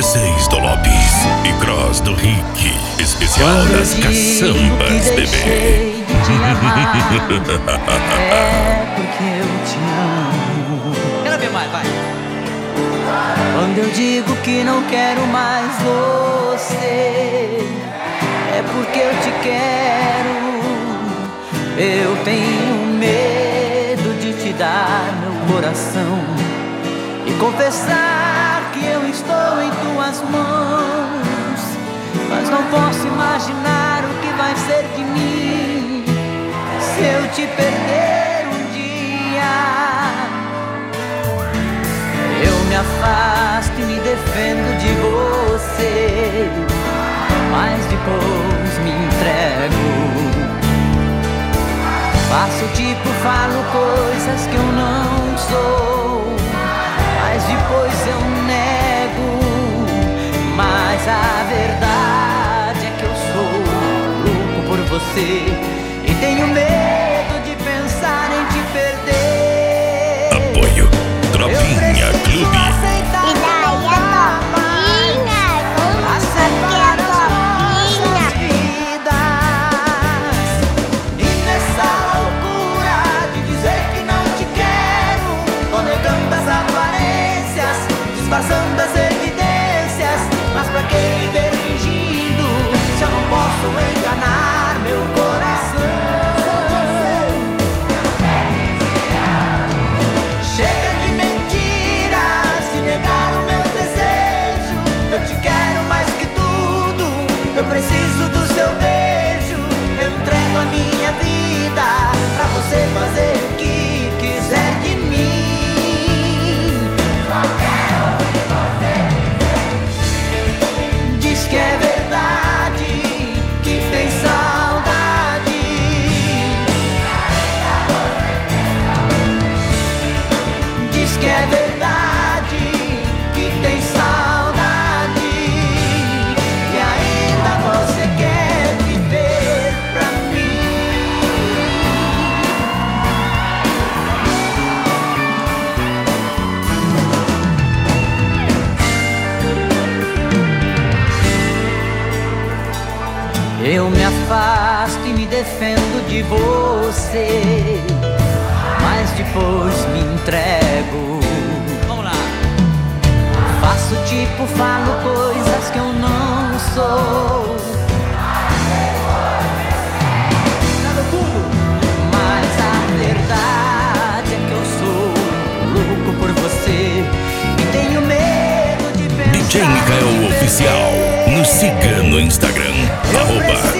16 do Lopes e Cross do Rick, especial Quando das eu digo caçambas, que bebê. deixei de te amar, é porque eu te amo. Quero ver mais, vai. Quando eu digo que não quero mais você, é porque eu te quero. Eu tenho medo de te dar meu coração e confessar que eu estou em tuas mãos. Mas não posso imaginar o que vai ser de mim se eu te perder um dia. Eu me afasto e me defendo de você, mas depois me entrego. Faço tipo, falo coisas que eu não sou, mas depois eu nego. Mas a verdade é que eu sou louco por você e tenho medo de pensar em te perder. Apoio Tropinha Clube. E daí a topinha, como sabe que é a topinha? E nessa loucura de dizer que não te quero, tô negando as aparências, disfarçando as evidências. Mas pra que viver fingindo se eu não posso enganar meu coração? Chega de mentiras e negar o meu desejo. Eu te quero mais que tudo, eu preciso do seu beijo. Eu entrego a minha vida pra você fazer o que quiser de mim. Diz que é verdade, que tem saudade. Diz que é verdade, que tem saudade. E ainda você quer viver pra mim. Eu me afasto e me defendo de você, mas depois me entrego. Vamos lá. Faço tipo, falo coisas que eu não sou. Mas a verdade é que eu sou louco por você e tenho medo de pensar DJ Mikael em Oficial. perder. Nos siga no Instagram,